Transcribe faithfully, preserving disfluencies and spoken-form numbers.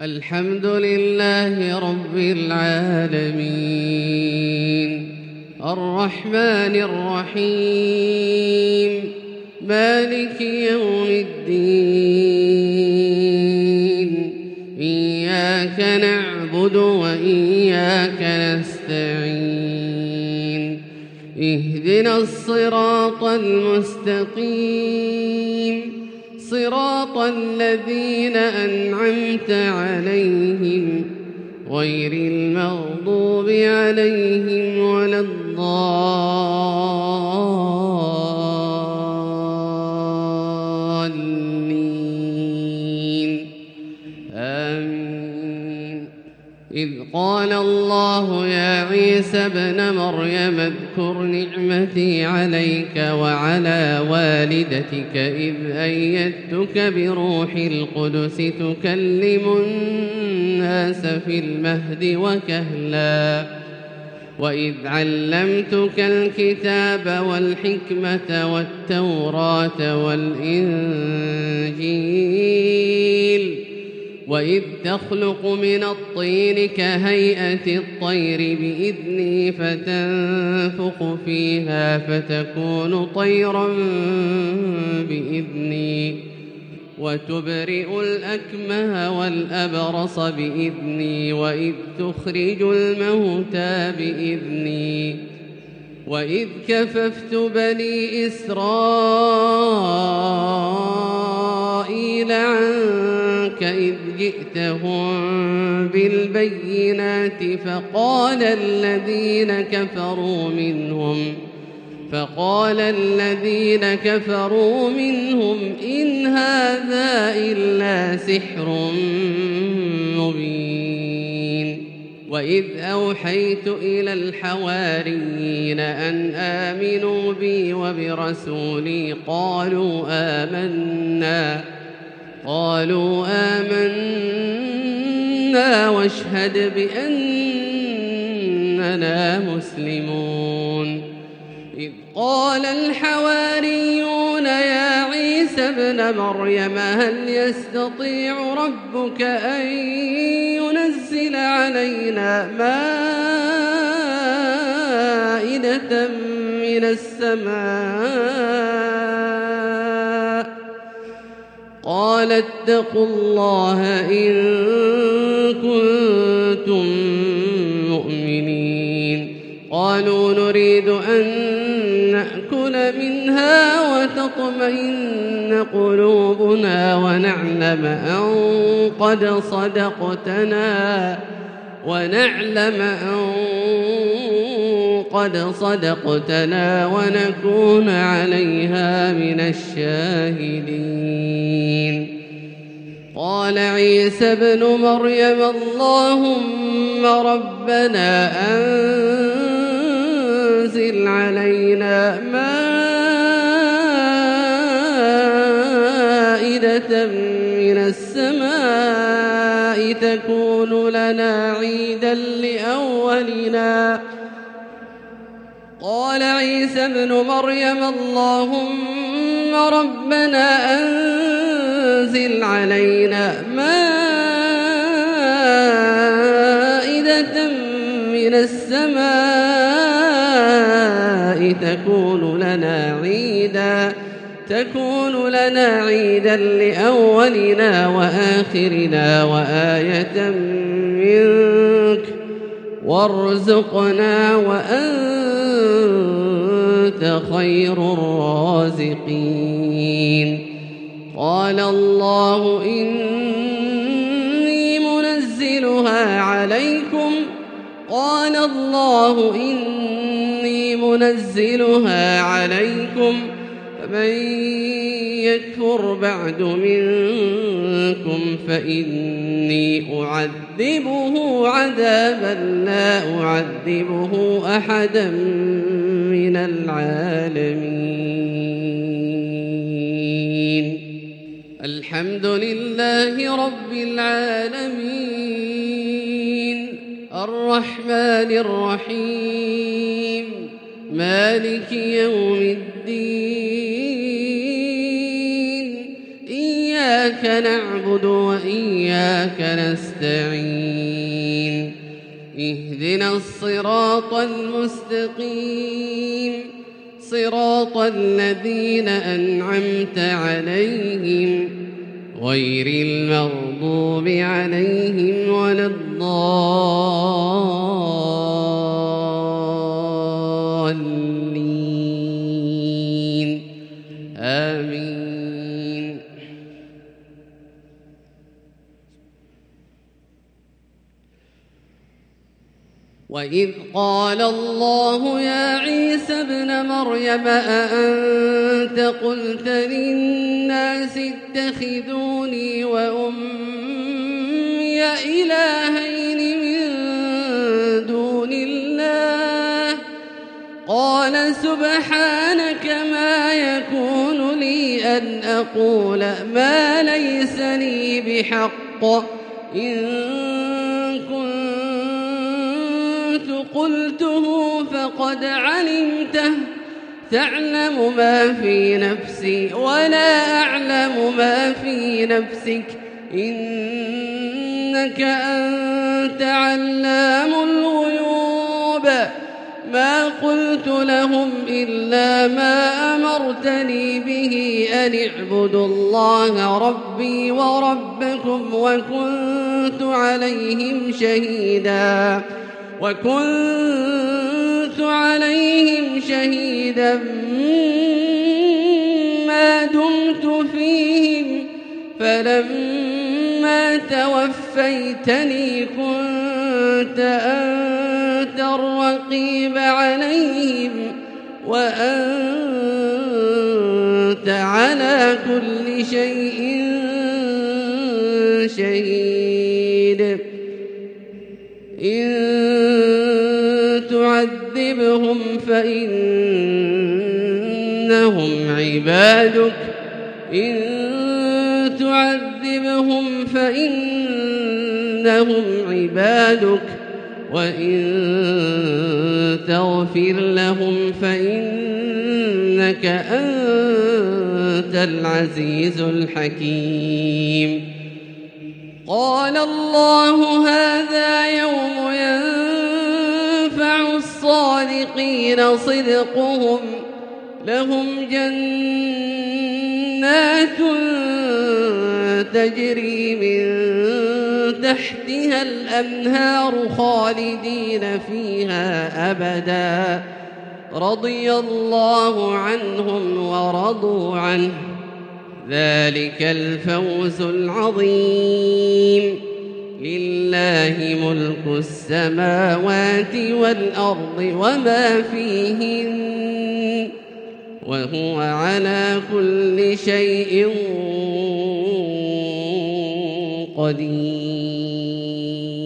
الحمد لله رب العالمين الرحمن الرحيم مالك يوم الدين إياك نعبد وإياك نستعين اهدنا الصراط المستقيم صراط الذين أنعمت عليهم غير المغضوب عليهم ولا الضالين آمين. إذ قال الله يا عيسى ابن مريم اذكر نعمتي عليك وعلى والدتك إذ أيدتك بروح القدس تكلم الناس في المهد وكهلا وإذ علمتك الكتاب والحكمة والتوراة والإنجيل وإذ تخلق من الطين كهيئة الطير بإذني فتنفخ فيها فتكون طيرا بإذني وتبرئ الأكمه والأبرص بإذني وإذ تخرج الموتى بإذني وإذ كففت بني إسرائيل عنك إذ جئتهم بالبينات فقال الذين كفروا منهم فقال الذين كفروا منهم إن هذا إلا سحر مبين. وإذ أوحيت إلى الحواريين أن آمنوا بي وبرسولي قالوا آمنا قالوا آمنا واشهد بأننا مسلمون. إذ قال الحواريون يا عيسى ابن مريم هل يستطيع ربك أن ينزل علينا مائدة من السماء قال اتقوا الله إن كنتم مؤمنين. قالوا نريد أن نأكل منها وتطمئن قلوبنا ونعلم أن قد صدقتنا ونعلم أن قد صدقتنا ونكون عليها من الشاهدين. قال عيسى ابن مريم اللهم ربنا أنزل علينا مائدة من السماء تكون لنا عيدا لأولنا. قال عيسى ابن مريم اللهم ربنا أنزل علينا مائدة من السماء تكون لنا عيدا تكون لنا عيدا لأولنا وآخرنا وآية منك وارزقنا وأنت خير الرازقين. قال الله إني منزلها عليكم قال الله إني منزلها عليكم فمن يكفر بعد منكم فإني أعذبه عذابا لا أعذبه أحدا من العالمين. الحمد لله رب العالمين الرحمن الرحيم مالك يوم الدين إياك نعبد وإياك نستعين اهدنا الصراط المستقيم صراط الذين أنعمت عليهم غير المغضوب عليهم ولا الضالين آمين. وإذ قال الله يا عيسى ابن مريم أأنت قلت للناس اتخذوني وأمي إلهين من دون الله قال سبحانك ما يكون لي أن أقول ما ليس لي بحق إن قلته فقد علمته تعلم ما في نفسي ولا أعلم ما في نفسك إنك أنت علام الغيوب ما قلت لهم إلا ما أمرتني به أن اعبدوا الله ربي وربكم وكنت عليهم شهيدا وكنت عليهم شهيدا ما دمت فيهم فلما توفيتني كنت أنت الرقيب عليهم وأنت على كل شيء شهيد إن تعذبهم فإنهم عبادك إن تعذبهم فإنهم عبادك وإن تغفر لهم فإنك أنت العزيز الحكيم. قال الله هذا يوم ينفع الصادقين صدقهم لهم جنات تجري من تحتها الأنهار خالدين فيها أبدا رضي الله عنهم ورضوا عنه ذلك الفوز العظيم. لله ملك السماوات والأرض وما فيهن وهو على كل شيء قدير.